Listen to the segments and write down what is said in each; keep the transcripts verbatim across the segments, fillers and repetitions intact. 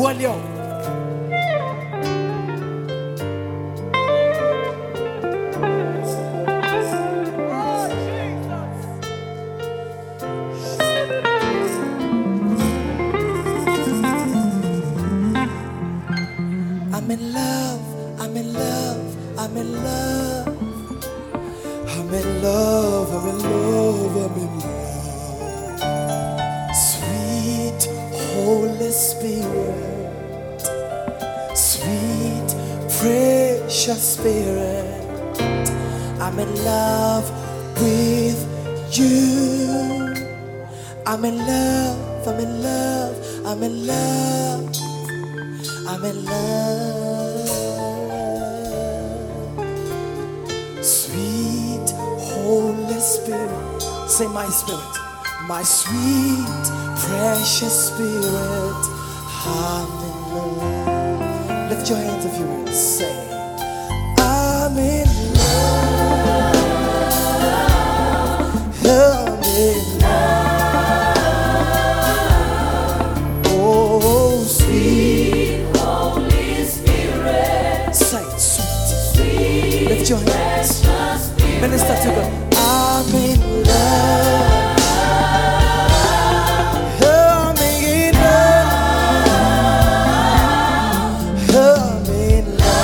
완료. I'm in love, I'm in love, I'm in love. I'm in love, I'm in love, I'm in love. Sweet Holy Spirit, sweet precious Spirit, I'm in love with you. I'm in love, I'm in love, I'm in love. I'm in love. Sweet Holy Spirit, say my spirit, my sweet precious Spirit, I'm in love. Lift your hands if you will, say I'm in love. I'm in love. Oh, sweet your hands, minister to God. I'm in love. I'm in love. I'm in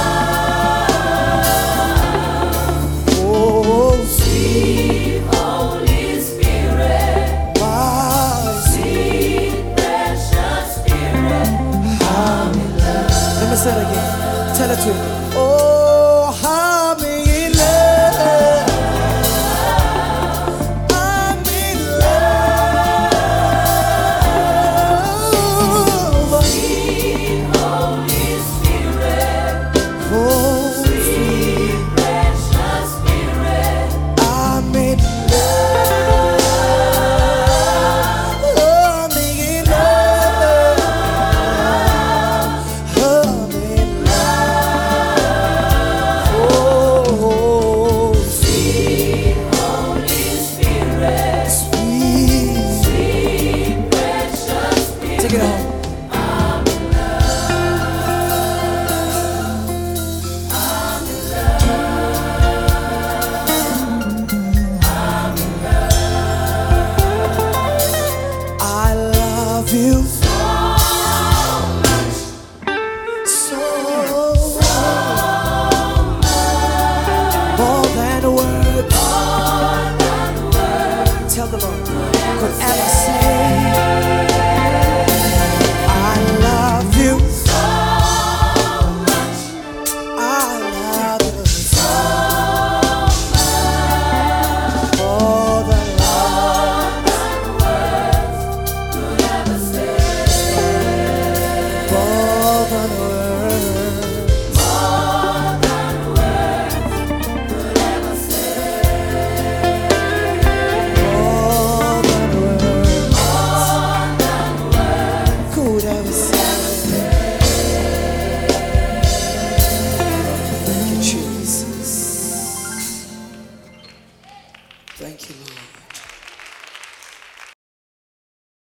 love. Oh, sweet Holy Spirit, my sweet precious Spirit, I'm in love. Let me say it again. Tell it to him. Oh, I'm in love. I'm in love. Sweet Holy Spirit, oh, sweet precious Spirit, I'm in love. I'm in love. I'm in love. Oh, sweet Holy Spirit, sweet, sweet precious Spirit. Take it home. I'm in love. I'm in love. I'm in love. I love you so much, so more than words, tell the Lord, could ever say. I love you so much. I love you so much. More than words could ever say. More than words. More than words could ever say. More than words could ever say.